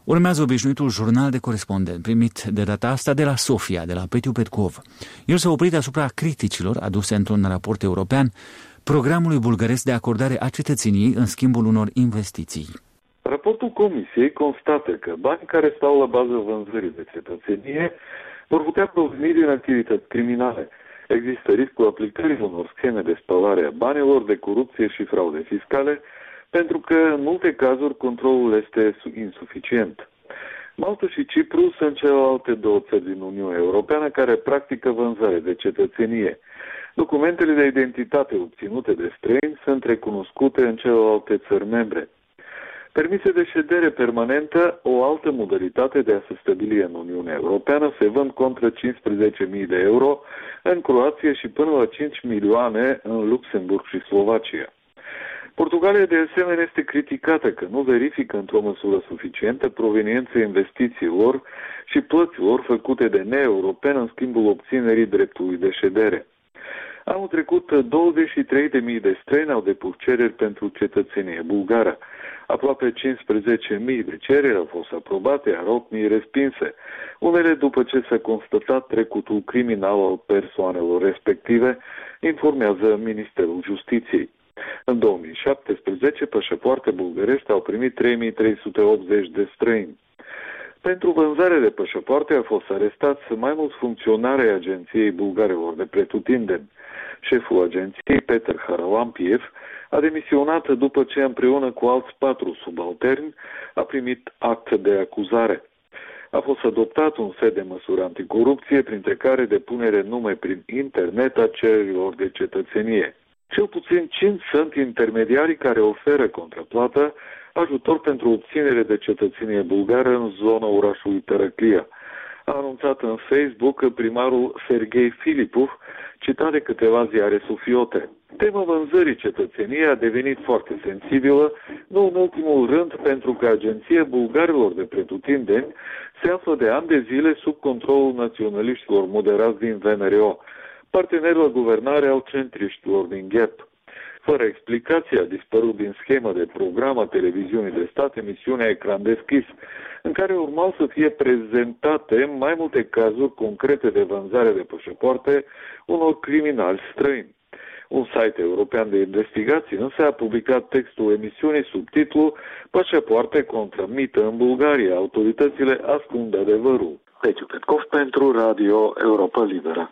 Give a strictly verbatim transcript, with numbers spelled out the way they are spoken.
Urmează obișnuitul jurnal de corespondent, primit de data asta de la Sofia, de la Petiu Petkov. El s-a oprit asupra criticilor aduse într-un raport european programului bulgăresc de acordare a cetățeniei în schimbul unor investiții. Raportul Comisiei constată că banii care stau la bază vânzării de cetățenie vor putea proveni din activități criminale. Există riscul aplicării unor scheme de spălare a banilor, de corupție și fraude fiscale, pentru că în multe cazuri controlul este insuficient. Malta și Cipru sunt celelalte două țări din Uniunea Europeană care practică vânzare de cetățenie. Documentele de identitate obținute de străini sunt recunoscute în celelalte țări membre. Permise de ședere permanentă, o altă modalitate de a se stabili în Uniunea Europeană, se vând contra cincisprezece mii de euro în Croația și până la cinci milioane în Luxemburg și Slovacia. Portugalia de asemenea este criticată că nu verifică într-o măsură suficientă proveniența investițiilor și plăților făcute de neeuropeni în schimbul obținerii dreptului de ședere. Anul trecut, douăzeci și trei de mii de străini au depus cereri pentru cetățenie bulgară. Aproape cincisprezece mii de cereri au fost aprobate, iar opt mii respinse, unele după ce s-a constatat trecutul criminal al persoanelor respective, informează Ministerul Justiției. În două mii șaptesprezece, pașapoarte bulgărești au primit trei mii trei sute optzeci de străini. Pentru vânzare de pașapoarte au fost arestați mai mulți funcționari ai Agenției Bulgarelor de Pretutindeni. Șeful agenției, Peter Haralampiev, a demisionat după ce împreună cu alți patru subalterni a primit act de acuzare. A fost adoptat un set de măsuri anticorupție, printre care depunere nume prin internet a cererilor de cetățenie. Cel puțin cinci sunt intermediarii care oferă contraplată ajutor pentru obținere de cetățenie bulgară în zona orașului Tărăclia. A anunțat în Facebook primarul Serghei Filipov, citat de câteva ziare sufiote. Tema vânzării cetățeniei a devenit foarte sensibilă, nu în ultimul rând pentru că Agenția Bulgarilor de Pretutindeni se află de ani de zile sub controlul naționaliștilor moderați din V N R O, parteneri la guvernare al centriștilor din Ghep. Fără explicație, a dispărut din schemă de program a televiziunii de stat emisiunea Ecran deschis, în care urmau să fie prezentate mai multe cazuri concrete de vânzare de pașapoarte unor criminali străini. Un site european de investigații însă a publicat textul emisiunii sub titlu Pașapoarte contra mită în Bulgaria. Autoritățile ascund adevărul. Petiu Petkov pentru Radio Europa Liberă.